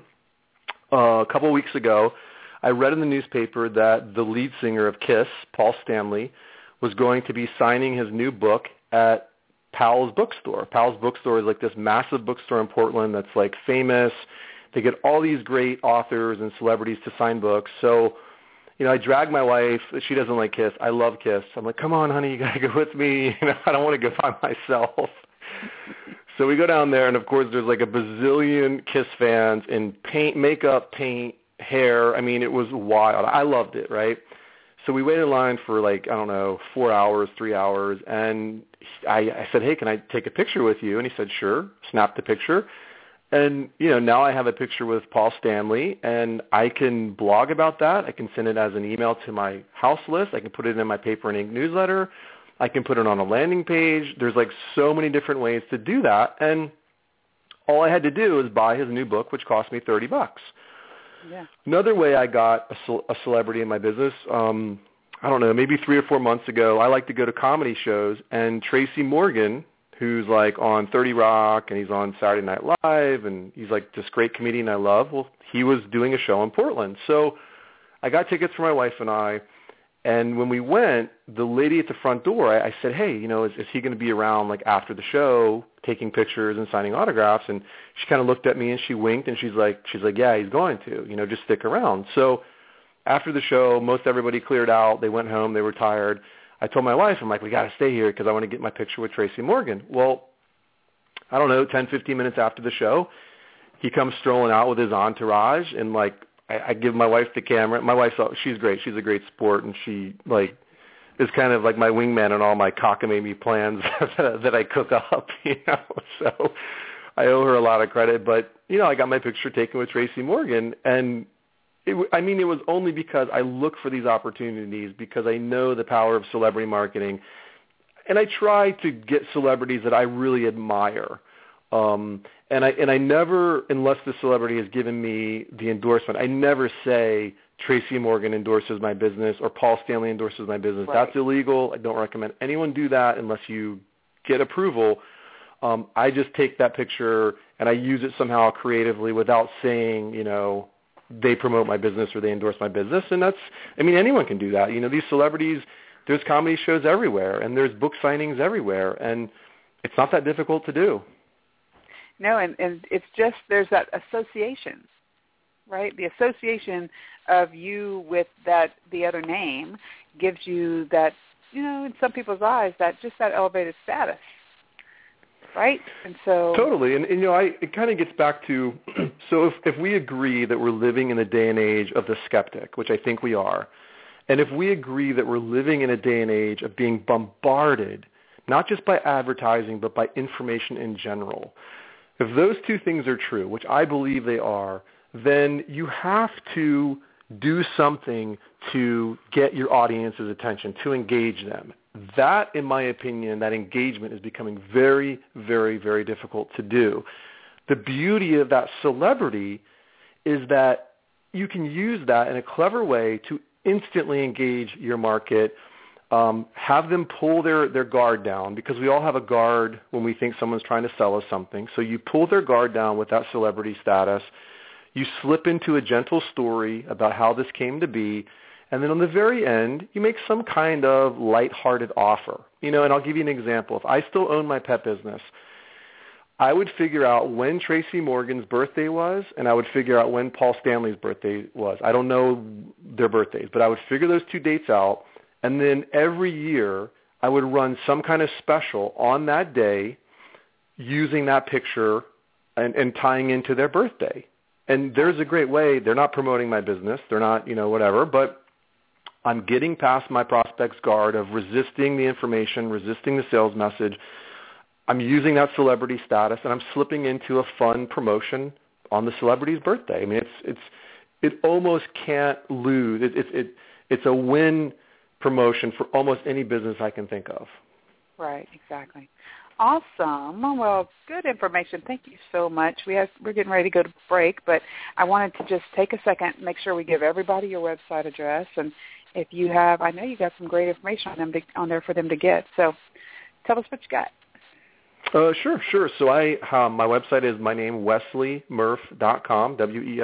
A couple of weeks ago, I read in the newspaper that the lead singer of KISS, Paul Stanley, was going to be signing his new book at Powell's Bookstore. Powell's Bookstore is like this massive bookstore in Portland that's like famous. They get all these great authors and celebrities to sign books. So, you know, I drag my wife. She doesn't like KISS. I love KISS. I'm like, come on, honey, you got to go with me. You know, I don't want to go by myself. So we go down there, and, of course, there's like a bazillion KISS fans in makeup, paint, hair. I mean, it was wild. I loved it, right? So we waited in line for like, I don't know, 4 hours, 3 hours. And I said, hey, can I take a picture with you? And he said, sure. Snapped the picture. And, you know, now I have a picture with Paul Stanley, and I can blog about that. I can send it as an email to my house list. I can put it in my paper and ink newsletter. I can put it on a landing page. There's like so many different ways to do that. And all I had to do was buy his new book, which cost me $30. Yeah. Another way I got a celebrity in my business, I don't know, maybe 3 or 4 months ago, I like to go to comedy shows, and Tracy Morgan, who's like on 30 Rock, and he's on Saturday Night Live, and he's like this great comedian I love. Well, he was doing a show in Portland. So I got tickets for my wife and I, and when we went, the lady at the front door, I said, hey, you know, is he going to be around like after the show taking pictures and signing autographs? And she kind of looked at me and she winked, and she's like, yeah, he's going to, you know, just stick around. So after the show, most everybody cleared out. They went home. They were tired. I told my wife, I'm like, we got to stay here because I want to get my picture with Tracy Morgan. Well, I don't know, 10, 15 minutes after the show, he comes strolling out with his entourage, and like I give my wife the camera. My wife, she's great. She's a great sport, and she like is kind of like my wingman on all my cockamamie plans that I cook up, you know. So I owe her a lot of credit. But, you know, I got my picture taken with Tracy Morgan, and it was only because I look for these opportunities because I know the power of celebrity marketing, and I try to get celebrities that I really admire. And I never, unless the celebrity has given me the endorsement, I never say Tracy Morgan endorses my business or Paul Stanley endorses my business. Right. That's illegal. I don't recommend anyone do that unless you get approval. I just take that picture and I use it somehow creatively without saying, you know, they promote my business or they endorse my business. And anyone can do that. These celebrities, there's comedy shows everywhere, and there's book signings everywhere, and it's not that difficult to do. No, and it's just there's that association, right? The association of you with the other name gives you that, in some people's eyes, that elevated status, right? And so totally, and it kind of gets back to so if we agree that we're living in the day and age of the skeptic, which I think we are, and if we agree that we're living in a day and age of being bombarded, not just by advertising, but by information in general, if those two things are true, which I believe they are, then you have to do something to get your audience's attention, to engage them. That, in my opinion, that engagement is becoming very, very, very difficult to do. The beauty of that celebrity is that you can use that in a clever way to instantly engage your market, have them pull their guard down, because we all have a guard when we think someone's trying to sell us something. So you pull their guard down with that celebrity status. You slip into a gentle story about how this came to be, and then on the very end, you make some kind of lighthearted offer. And I'll give you an example. If I still owned my pet business, I would figure out when Tracy Morgan's birthday was, and I would figure out when Paul Stanley's birthday was. I don't know their birthdays, but I would figure those two dates out, and then every year I would run some kind of special on that day using that picture and tying into their birthday. And there's a great way. They're not promoting my business. They're not, whatever, but I'm getting past my prospect's guard of resisting the information, resisting the sales message. I'm using that celebrity status, and I'm slipping into a fun promotion on the celebrity's birthday. I mean, it almost can't lose. It's a win promotion for almost any business I can think of. Right, exactly. Awesome. Well, good information. Thank you so much. We're getting ready to go to break, but I wanted to just take a second, make sure we give everybody your website address, and if you have, I know you got some great information on there for them to get. So, tell us what you got. Sure. So my website is my name, WesleyMurph.com,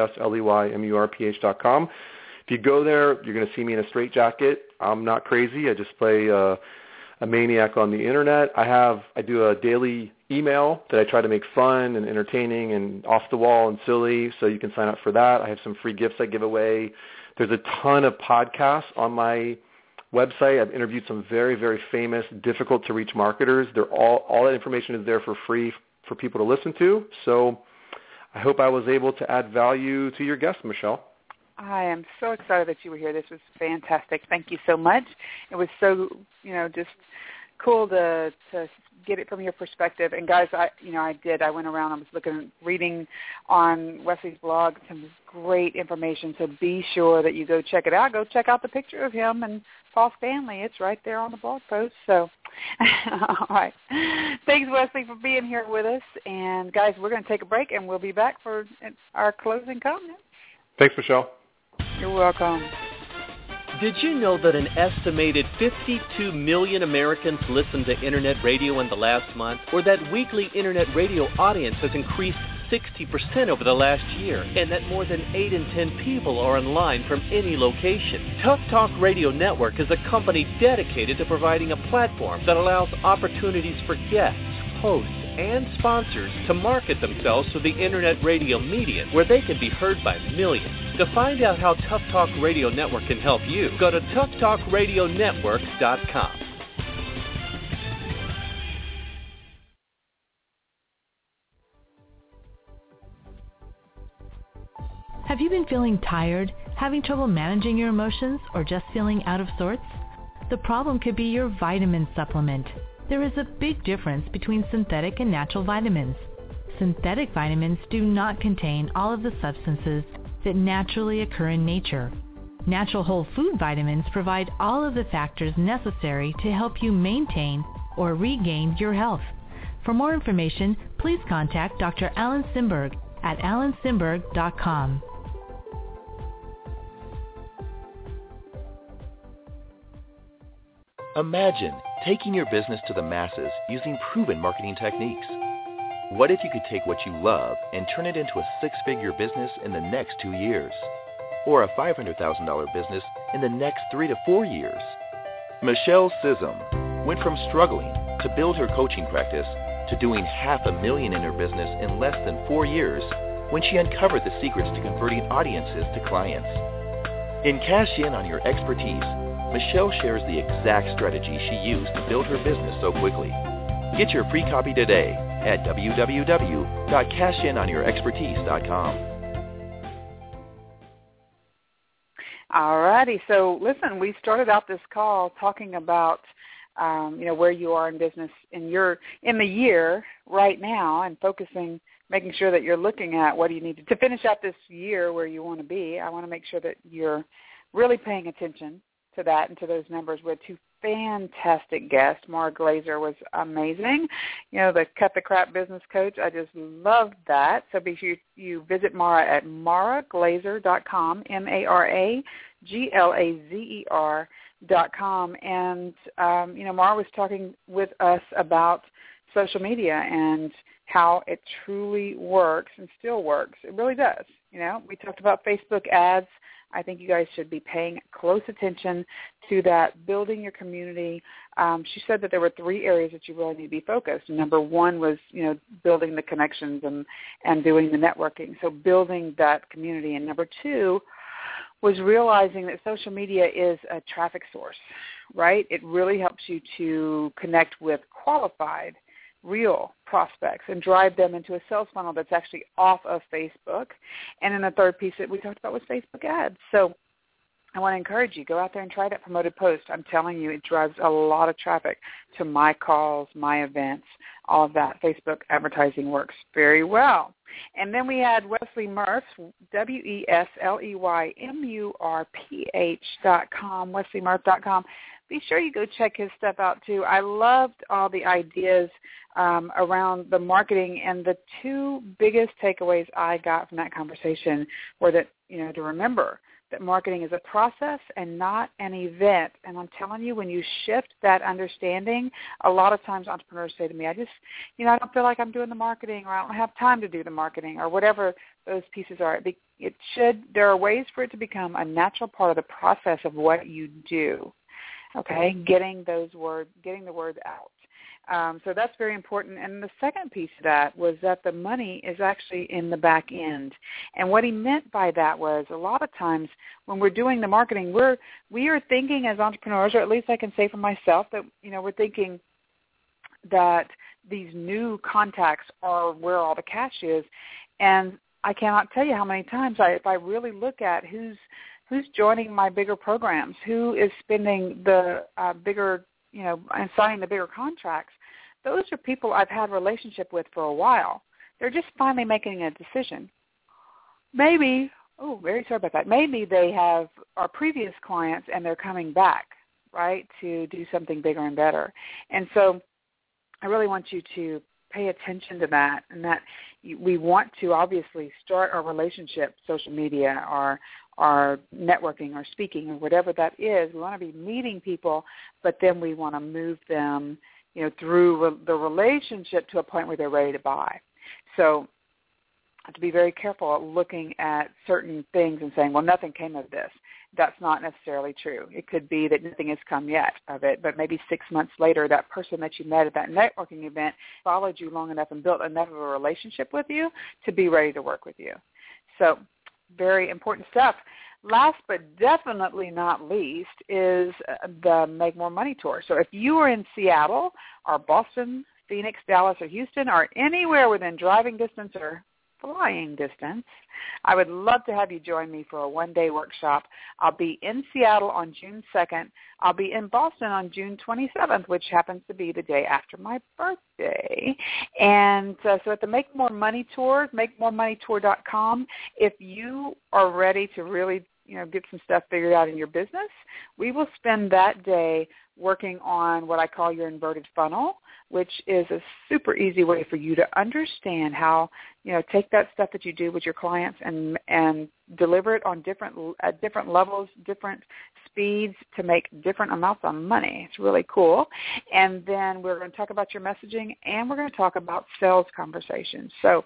WesleyMurph.com. If you go there, you're going to see me in a straitjacket. I'm not crazy. I just play a maniac on the internet. I do a daily email that I try to make fun and entertaining and off the wall and silly, so you can sign up for that. I have some free gifts I give away. There's a ton of podcasts on my website. I've interviewed some very, very famous, difficult to reach marketers. All that information is there for free for people to listen to. So I hope I was able to add value to your guest, Michelle. I am so excited that you were here. This was fantastic. Thank you so much. It was so, just cool to get it from your perspective. And guys, I went around, I was reading on Wesley's blog some great information. So be sure that you go check it out. Go check out the picture of him and Paul Stanley. It's right there on the blog post. So, all right. Thanks, Wesley, for being here with us. And guys, we're going to take a break, and we'll be back for our closing comments. Thanks, Michelle. You're welcome. Did you know that an estimated 52 million Americans listened to Internet radio in the last month? Or that weekly Internet radio audience has increased 60% over the last year? And that more than 8 in 10 people are online from any location? Tough Talk Radio Network is a company dedicated to providing a platform that allows opportunities for guests, hosts, and sponsors to market themselves to the Internet radio medium, where they can be heard by millions. To find out how Tough Talk Radio Network can help you, go to toughtalkradionetwork.com. Have you been feeling tired, having trouble managing your emotions, or just feeling out of sorts? The problem could be your vitamin supplement. There is a big difference between synthetic and natural vitamins. Synthetic vitamins do not contain all of the substances that naturally occur in nature. Natural whole food vitamins provide all of the factors necessary to help you maintain or regain your health. For more information, please contact Dr. Alan Simberg at alansimberg.com. Imagine taking your business to the masses using proven marketing techniques. What if you could take what you love and turn it into a 6-figure business in the next 2 years? or a $500,000 business in the next 3 to 4 years? Michelle Sissom went from struggling to build her coaching practice to doing $500,000 in her business in less than 4 years when she uncovered the secrets to converting audiences to clients. In Cash In on Your Expertise, Michelle shares the exact strategy she used to build her business so quickly. Get your free copy today at www.cashinonyourexpertise.com. All righty. So listen, we started out this call talking about where you are in business in the year right now, and making sure that you're looking at what do you need to finish out this year where you want to be. I want to make sure that you're really paying attention to that and to those numbers. We had two fantastic guests. Mara Glazer was amazing. The Cut the Crap Business Coach. I just loved that. So be sure you visit Mara at maraglazer.com, maraglazer.com. And, Mara was talking with us about social media and how it truly works and still works. It really does. We talked about Facebook ads. I think you guys should be paying close attention to that, building your community. She said that there were 3 areas that you really need to be focused. Number 1 was, building the connections and doing the networking, so building that community. And number 2 was realizing that social media is a traffic source, right? It really helps you to connect with qualified, real prospects and drive them into a sales funnel that's actually off of Facebook. And then the third piece that we talked about was Facebook ads. So I want to encourage you, go out there and try that promoted post. I'm telling you, it drives a lot of traffic to my calls, my events, all of that. Facebook advertising works very well. And then we had Wesley Murph, WesleyMurph.com, WesleyMurph.com. Be sure you go check his stuff out too. I loved all the ideas around the marketing, and the 2 biggest takeaways I got from that conversation were that, to remember that marketing is a process and not an event. And I'm telling you, when you shift that understanding, a lot of times entrepreneurs say to me, I don't feel like I'm doing the marketing, or I don't have time to do the marketing, or whatever those pieces are. There are ways for it to become a natural part of the process of what you do. Okay, getting the word out. So that's very important. And the second piece of that was that the money is actually in the back end. And what he meant by that was a lot of times when we're doing the marketing, we are thinking as entrepreneurs, or at least I can say for myself, that we're thinking that these new contacts are where all the cash is. And I cannot tell you how many times if I really look at who's joining my bigger programs, who is spending the bigger, and signing the bigger contracts, those are people I've had a relationship with for a while. They're just finally making a decision. Maybe, very sorry about that, maybe they are previous clients and they're coming back, right, to do something bigger and better. And so I really want you to pay attention to that, and that we want to obviously start our relationship, social media, our networking or speaking or whatever that is. We want to be meeting people, but then we want to move them, through the relationship to a point where they're ready to buy. So I have to be very careful at looking at certain things and saying, well, nothing came of this. That's not necessarily true. It could be that nothing has come yet of it, but maybe 6 months later, that person that you met at that networking event followed you long enough and built enough of a relationship with you to be ready to work with you. So very important stuff. Last but definitely not least is the Make More Money Tour. So if you are in Seattle or Boston, Phoenix, Dallas, or Houston, or anywhere within driving distance or flying distance, I would love to have you join me for a one-day workshop. I'll be in Seattle on June 2nd. I'll be in Boston on June 27th, which happens to be the day after my birthday. And so at the Make More Money Tour, MakeMoreMoneyTour.com, if you are ready to really get some stuff figured out in your business, we will spend that day working on what I call your inverted funnel, which is a super easy way for you to understand how, take that stuff that you do with your clients and deliver it on different levels, different speeds to make different amounts of money. It's really cool. And then we're going to talk about your messaging, and we're going to talk about sales conversations. So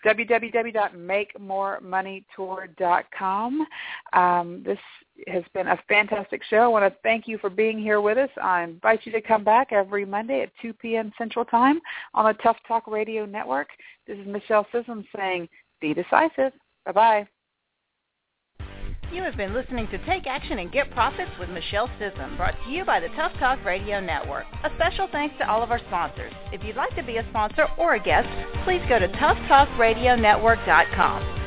www.makemoremoneytour.com. This has been a fantastic show. I want to thank you for being here with us. I invite you to come back every Monday at 2 p.m. Central Time on the Tough Talk Radio Network. This is Michelle Sissom saying, be decisive. Bye-bye. You have been listening to Take Action and Get Profits with Michelle Sissom, brought to you by the Tough Talk Radio Network. A special thanks to all of our sponsors. If you'd like to be a sponsor or a guest, please go to toughtalkradionetwork.com.